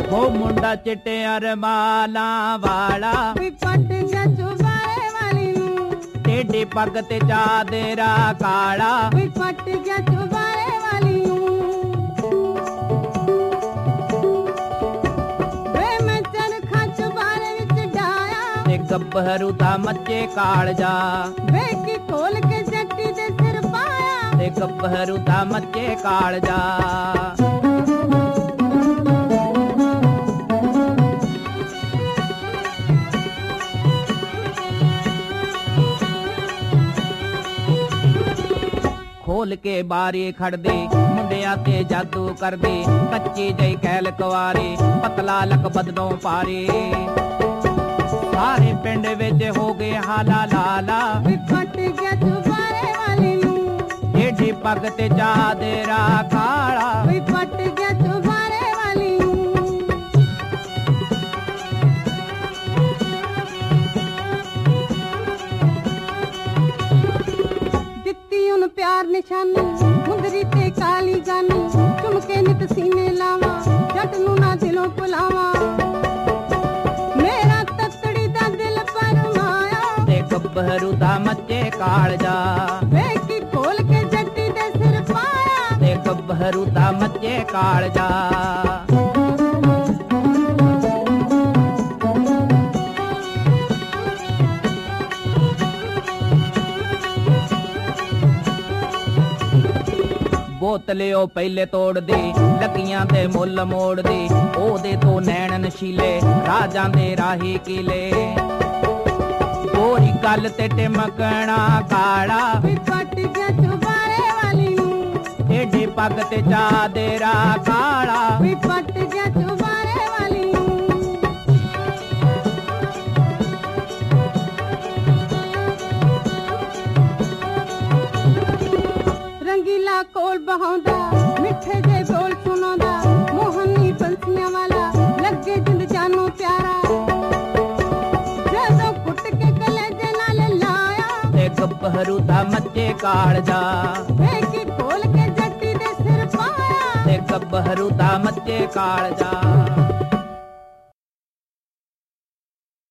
ਉਹ ਮੁੰਡਾ ਚਿੱਟਿਆਂ ਰਮਾਲਾਂ ਵਾਲਾ ਵੀ ਪੱਟ ਗਿਆ ਚੁਬਾਰੇ ਵਾਲੀ ਨੂੰ ਟੇਢੀ ਪੱਗ ਤੇ ਚਾਦਰਾ ਕਾਲਾ ਵੀ ਪੱਟ ਗਿਆ ਚੁਬਾਰੇ ਵਾਲੀ ਨੂੰ ਵੇ ਮੈਂ ਚਰਖਾ ਚੁਬਾਰੇ ਵਿੱਚ ਡਾਇਆ ਤੇ ਗੱਭਰੂ ਦਾ ਮੱਚੇ ਕਾਲਜਾ ਵੇ ਕੀ ਖੋਲ ਕੇ ਜੱਟੀ ਦੇ ਸਿਰ ਪਾਇਆ ਤੇ ਗੱਭਰੂ ਦਾ ਮੱਚੇ ਕਾਲਜਾ ਖੋਲ ਕੇ ਬਾਰੀ ਖੜਦੇ ਮੁੰਡਿਆਂ ਤੇ ਜਾਦੂ ਕਰਦੇ ਕੱਚੀ ਜਈ ਕੈਲ ਕੁਆਰੇ ਪਤਲਾ ਲਕ ਬਦਨੋਂ ਪਾਰੇ ਸਾਰੇ ਪਿੰਡ ਵਿੱਚ ਹੋ ਗਏ ਹਾਲਾ ਲਾਲਾ ਵੀ ਫਟ ਗਿਆ ਚੁਬਾਰੇ ਵਾਲੀ ਨੂੰ ਏਡੀ ਪੱਗ ਤੇ ਚਾਦਰਾ ਕਾਲਾ ਵੀ ਫਟ ਗਿਆ ਚੁਬਾਰੇ ਵਾਲੀ ਨੂੰ ਦਿੱਤੀ ਉਹਨੂੰ ਪਿਆਰ ਨਿਸ਼ਾਨੀ ਮੁੰਦਰੀ ਤੇ ਕਾਲੀ ਗਾਨੀ ਚੁਮਕੇ ਨਿਤ ਸੀਨੇ ਲਾਵਾਂ ਜੱਟ ਨੂੰ ਨਾ ਦਿਲੋਂ ਭੁਲਾਵਾਂ ਮੇਰਾ ਤਤੜੀ ਦਾ ਦਿਲ ਪਰਮਾਇਆ ਤੇ ਗੱਭਰੂ ਦਾ ਮੱਚੇ ਕਾਲਜਾ ਵੇ ਕੀ ਖੋਲ ਕੇ ਜੱਟੀ ਦੇ ਸਿਰ ਪਾਇਆ ਤੇ ਗੱਭਰੂ ਦਾ ਮੱਚੇ ਕਾਲਜਾ ਬੋਤਲੇ ਉਹ ਪਹਿਲੇ ਤੋੜਦੇ ਲੱਗੀਆਂ ਤੇ ਮੁੱਲ ਮੋੜਦੇ ਉਹਦੇ ਤੋਂ ਨੈਣ ਨਸ਼ੀਲੇ ਰਾਜਾਂ ਦੇ ਰਾਹੀ ਕਿਲੇ ਗੋਰੀ ਗੱਲ ਤੇ ਟਿਮਕਣਾ ਕਾਲਾ ਵੀ ਫਟ ਗਿਆ ਚੁਬਾਰੇ ਵਾਲੀ ਨੂੰ ਏਡੀ ਪੱਗ ਤੇ ਚਾਦਰਾ ਕਾਲਾ ਵੀ ਫਟ ਗਿਆ ਚੁਬਾਰੇ ਵਾਲੀ ਨੂੰ ਰੰਗੀਲਾ ਕੋਲ ਬਹਾਉਂਦਾ ਮਿੱਠੇ ਜੇ ਬੋਲ ਸੁਣਾਉਂਦਾ ਮੋਹਨੀ ਬੰਸੀਆਂ ਵਾਲਾ ਲੱਗੇ ਜਿੰਦ ਜਾਨੋਂ ਪਿਆਰਾ ਜਦੋਂ ਕੁੱਟ ਕੇ ਕਲੇਜੇ ਨਾਲ ਲਾਇਆ ਤੇ ਗੱਭਰੂ ਦਾ ਮੱਚੇ ਕਾਲਜਾ ਵੇ ਕੀ ਖੋਲ ਕੇ ਜੱਟੀ ਦੇ ਸਿਰ ਪਾਇਆ ਤੇ ਗੱਭਰੂ ਦਾ ਮੱਚੇ ਕਾਲਜਾ